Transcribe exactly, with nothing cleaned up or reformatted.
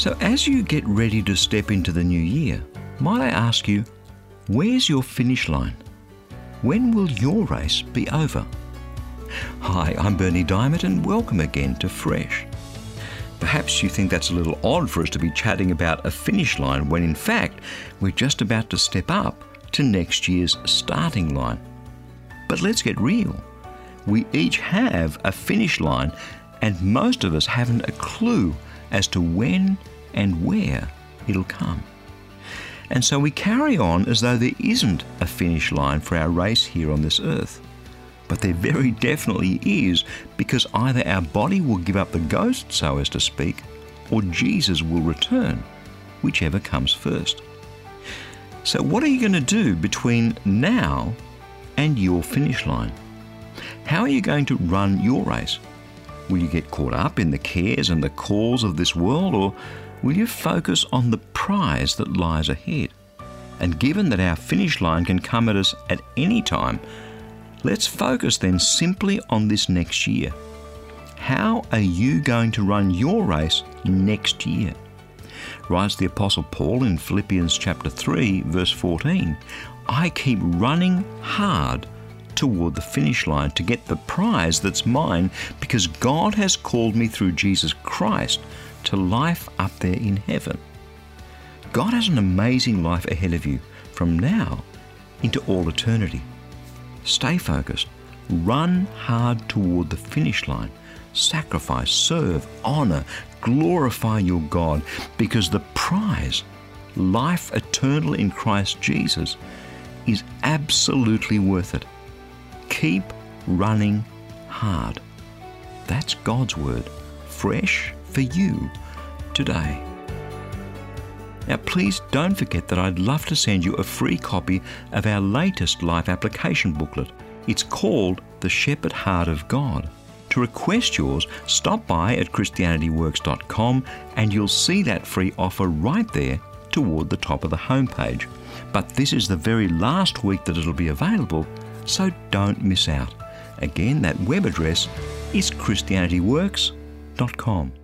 So as you get ready to step into the new year, might I ask you, where's your finish line? When will your race be over? Hi, I'm Berni Dymet and welcome again to Fresh. Perhaps you think that's a little odd for us to be chatting about a finish line when in fact we're just about to step up to next year's starting line. But let's get real. We each have a finish line and most of us haven't a clue as to when and where it'll come. And so we carry on as though there isn't a finish line for our race here on this earth. But there very definitely is, because either our body will give up the ghost, so as to speak, or Jesus will return, whichever comes first. So what are you going to do between now and your finish line? How are you going to run your race? Will you get caught up in the cares and the calls of this world, or will you focus on the prize that lies ahead? And given that our finish line can come at us at any time, let's focus then simply on this next year. How are you going to run your race next year? Writes the Apostle Paul in Philippians chapter three, verse fourteen, I keep running hard toward the finish line to get the prize that's mine, because God has called me through Jesus Christ to life up there in heaven. God has an amazing life ahead of you from now into all eternity. Stay focused. Run hard toward the finish line. Sacrifice, serve, honor, glorify your God, because the prize, life eternal in Christ Jesus, is absolutely worth it. Keep running hard. That's God's word, fresh for you today. Now please don't forget that I'd love to send you a free copy of our latest life application booklet. It's called The Shepherd Heart of God. To request yours, stop by at christianity works dot com and you'll see that free offer right there toward the top of the homepage. But this is the very last week that it'll be available, so don't miss out. Again, that web address is christianity works dot com.